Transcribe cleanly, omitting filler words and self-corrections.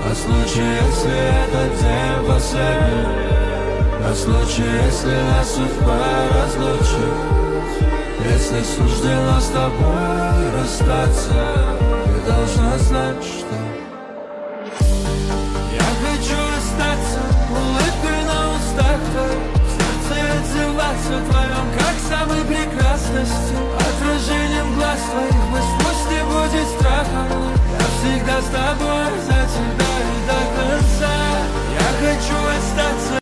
На случай, если этот день последний, на случай, если нас судьба разлучит, если суждено с тобой расстаться, ты должна знать, что я хочу остаться улыбкой на устах твоих, в сердце отзываться вдвоем, как самой прекрасностью, отражением глаз твоих. Пусть не будет страха, я всегда с тобой.